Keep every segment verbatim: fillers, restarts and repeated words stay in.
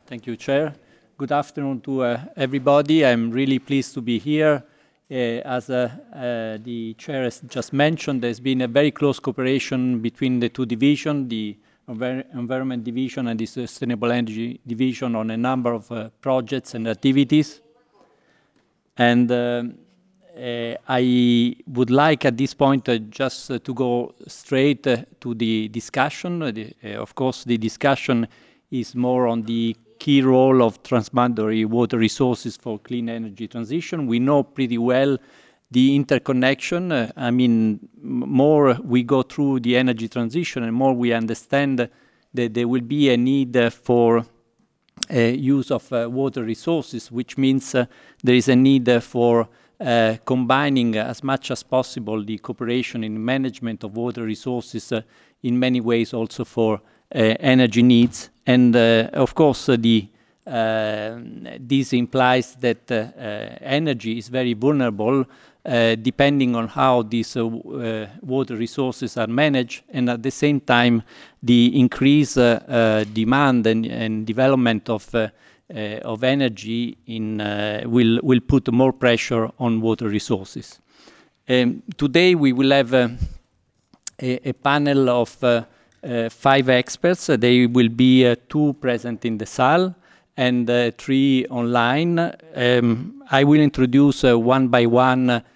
Thank you, Chair. Good afternoon to uh, everybody. I'm really pleased to be here. Uh, as uh, uh, the Chair has just mentioned, there's been a very close cooperation between the two divisions, the Envir Environment Division and the Sustainable Energy Division, on a number of uh, projects and activities. And uh, uh, I would like at this point uh, just uh, to go straight uh, to the discussion. Uh, the, uh, of course, the discussion is more on the key role of transboundary water resources for clean energy transition. We know pretty well the interconnection. Uh, I mean, more we go through the energy transition and more we understand that there will be a need uh, for uh, use of uh, water resources, which means uh, there is a need uh, for uh, combining uh, as much as possible the cooperation in management of water resources uh, in many ways also for uh, energy needs. And uh, of course, uh, the uh, this implies that uh, uh, energy is very vulnerable uh, depending on how these uh, uh, water resources are managed, and at the same time the increased uh, uh, demand and, and development of uh, uh, of energy in, uh, will, will put more pressure on water resources. Um, today we will have uh, a, a panel of uh, uh, five experts. Uh, they will be uh, two present in the salle and uh, three online. Um, I will introduce uh, one by one uh,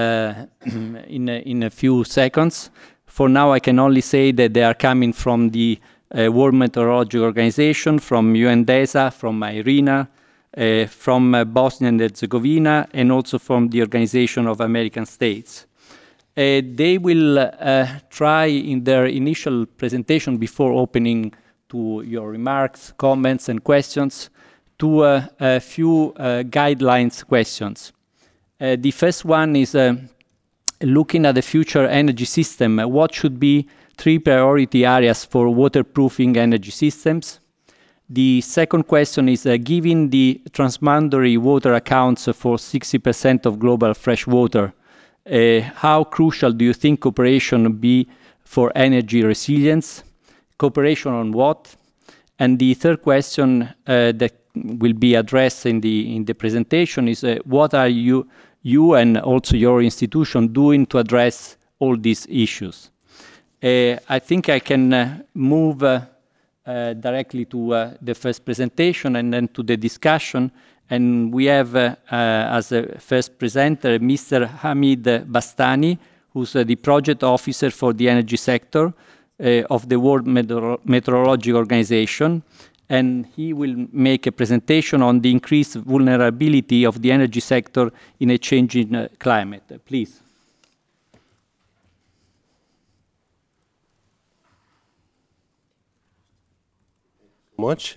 in, a, in a few seconds. For now, I can only say that they are coming from the uh, World Meteorological Organization, from UNDESA, from IRENA, uh, from uh, Bosnia and Herzegovina, and also from the Organization of American States. Uh, they will uh, try in their initial presentation, before opening to your remarks, comments, and questions, to uh, a few uh, guidelines questions. Uh, the first one is uh, looking at the future energy system. Uh, what should be three priority areas for waterproofing energy systems? The second question is, uh, given the transboundary water accounts for sixty percent of global fresh water, uh, how crucial do you think cooperation be for energy resilience? Cooperation on what? And the third question uh, that will be addressed in the in the presentation is, uh, what are you you and also your institution doing to address all these issues? Uh, I think I can uh, move uh, uh, directly to uh, the first presentation and then to the discussion. And we have uh, uh, as a first presenter Mister Hamid Bastani, who's uh, the project officer for the energy sector uh, of the World Meteor Meteorological Organization. And he will make a presentation on the increased vulnerability of the energy sector in a changing uh, climate. Uh, please. Much.